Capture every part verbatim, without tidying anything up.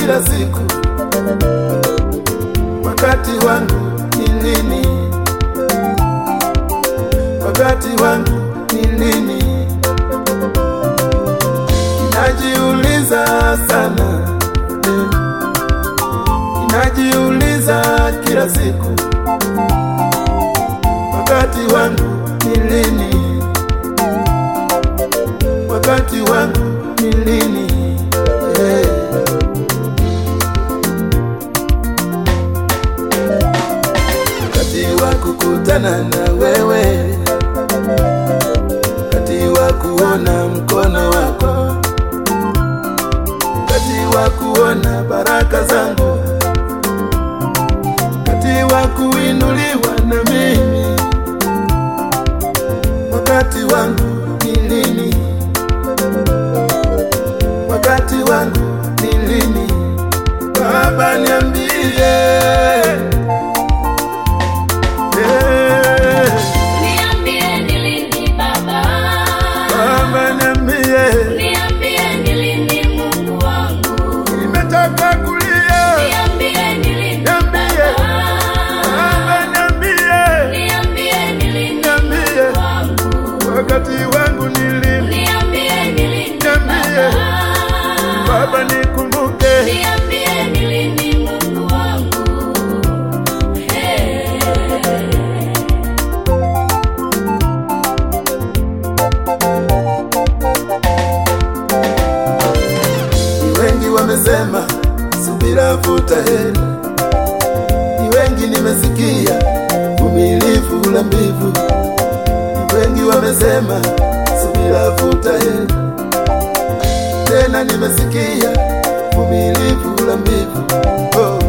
kila siku, wakati wangu ni lini? Wakati wangu ni lini? Najiuliza sana, najiuliza kila siku, wakati wangu ni lini? Wakati wangu ni lini? Hey. Wakati wa kukutana na wewe, wakati wa kuona mkono wako, wakati wa kuona baraka zangu, wakati wa kuinuliwa na mimi, wakati wangu ni lini? Wakati wangu ni lini? Baba niambie, Niambie ni lini Baba. Baba niambie, Niambie ni lini Mungu wangu. nimetoka kulia. Niambie ni lini Niambie, Baba. Baba niambie, Niambie ni lini niambie, Mungu wangu. wakati wangu ni lini? Niambie ni lini Niambie, Baba. Baba nikumbuke. Niambie ni lini Mungu wangu. Hey. Ni wengi wamesema subira vuta heri, ni wengi nimesikia vumilivu la mbivu. Ni wengi wamesema subira vuta heri, tena nimesikia vumilivu la mbivu. Oh.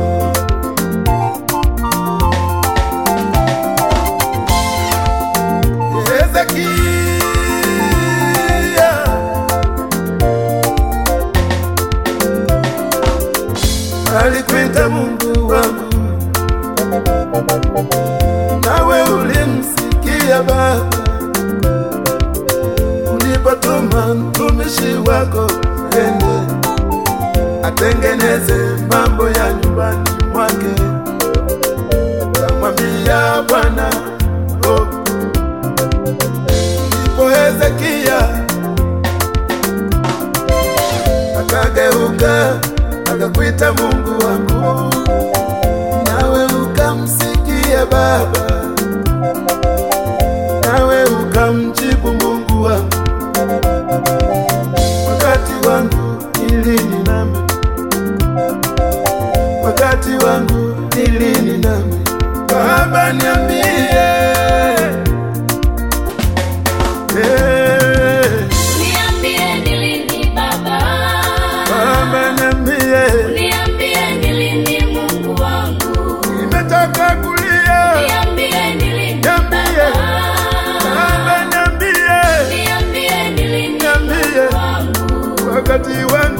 Hezekia alikuita Mungu wangu, nawe ulimsikia Baba, ulipotuma mtumishi wako ende atengeneze mambo ya nyumbani mwake. Kamwambia Bwana, oh. Ndipo Hezekia akageuka akakuita Mungu wangu, nawe ukamsikia Baba, nawe ukamjibu Mungu wangu. Wakati wangu ni lini nami? Wakati wangu ni lini nami? Baba niambie, hey. Niambie ni lini Baba. Baba niambie, Niambie ni lini Mungu wangu. nimetoka kulia. Niambie ni lini Niambie, Baba. Baba niambie, Niambie ni lini niambie, Mungu wangu. wakati wangu